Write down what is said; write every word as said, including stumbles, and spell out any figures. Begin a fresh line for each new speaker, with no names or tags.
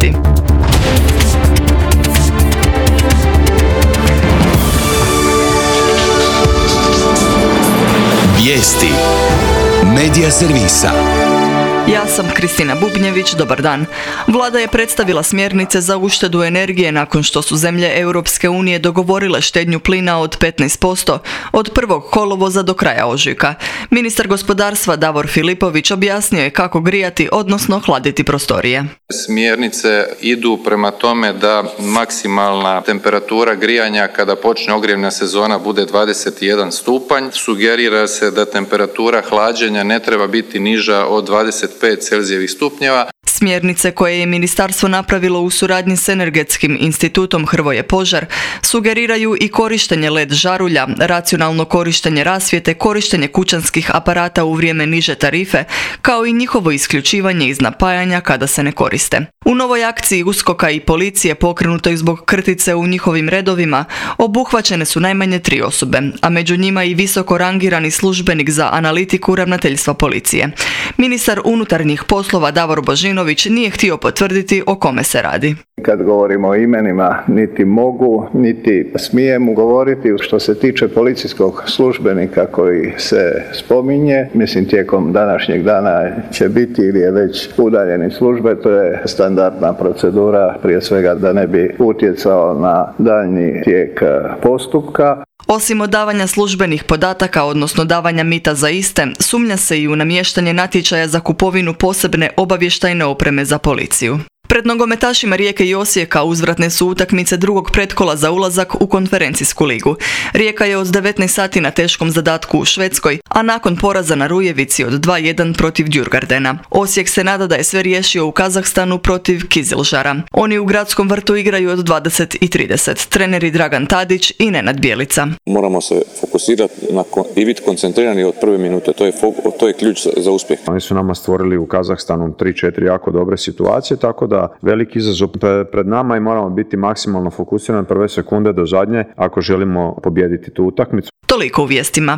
pratiti.
Vijesti Medija servisa.
Ja sam Kristina Bubnjević, dobar dan. Vlada je predstavila smjernice za uštedu energije nakon što su zemlje Europske unije dogovorile štednju plina od petnaest posto od prvog kolovoza do kraja ožujka. Ministar gospodarstva Davor Filipović objasnio je kako grijati, odnosno hladiti prostorije.
Smjernice idu prema tome da maksimalna temperatura grijanja kada počne ogrjevna sezona bude dvadeset jedan stupanj. Sugerira se da temperatura hlađenja ne treba biti niža od dvadeset pet celzijevih stupnjeva.
Smjernice koje je ministarstvo napravilo u suradnji s Energetskim institutom Hrvoje Požar sugeriraju i korištenje el e de žarulja, racionalno korištenje rasvjete, korištenje kućanskih aparata u vrijeme niže tarife, kao i njihovo isključivanje iz napajanja kada se ne koriste. U novoj akciji USKOK-a i policije pokrenutoj zbog krtice u njihovim redovima obuhvaćene su najmanje tri osobe, a među njima i visoko rangirani službenik za analitiku ravnateljstva policije. Ministar unutarnjih poslova Davor Božinović nije htio potvrditi o kome se radi.
Kad govorimo o imenima, niti mogu, niti smijem govoriti. Što se tiče policijskog službenika koji se spominje, mislim tijekom današnjeg dana će biti ili je već udaljen iz službe, to je standardna procedura, prije svega da ne bi utjecao na daljnji tijek postupka.
Osim odavanja službenih podataka, odnosno davanja mita za iste, sumnja se i u namještanje natječaja za kupovinu posebne obavještajne opreme za policiju. Pred nogometašima Rijeke i Osijeka uzvratne su utakmice drugog pretkola za ulazak u konferencijsku ligu. Rijeka je od devetnaest sati na teškom zadatku u Švedskoj, a nakon poraza na Rujevici od dva jedan protiv Djurgardena. Osijek se nada da je sve riješio u Kazahstanu protiv Kizilžara. Oni u Gradskom vrtu igraju od dvadeset i trideset. Treneri Dragan Tadić i Nenad Bjelica.
Moramo se fokusirati na i biti koncentrirani od prve minute. To je, to je ključ za, za uspjeh.
Oni su nama stvorili u Kazahstanu tri četiri jako dobre situacije, tako da veliki izazov pred nama i moramo biti maksimalno fokusirani prve sekunde do zadnje ako želimo pobijediti tu utakmicu.
Toliko u vijestima.